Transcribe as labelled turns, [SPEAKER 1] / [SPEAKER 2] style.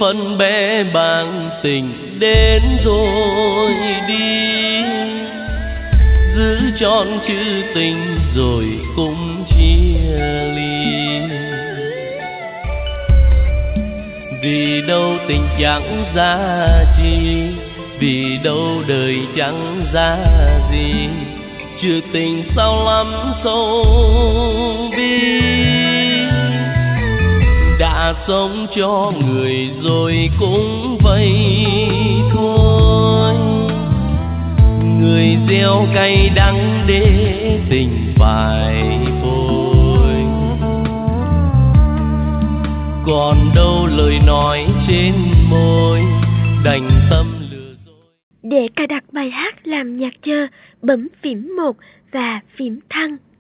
[SPEAKER 1] phân bé bàng tình đến rồi đi, giữ trọn chữ tình rồi cũng chia ly. Vì đâu tình chẳng giá chi, vì đâu đời chẳng giá gì, trừ tình sao lắm sâu bi. Đã sống cho người rồi cũng vậy thôi, người gieo cay đắng để tình phải phôi. Còn đâu lời nói trên môi, đành tâm lừa dối.
[SPEAKER 2] Để cài đặt bài hát làm nhạc chờ, bấm phím 1 và phím thăng.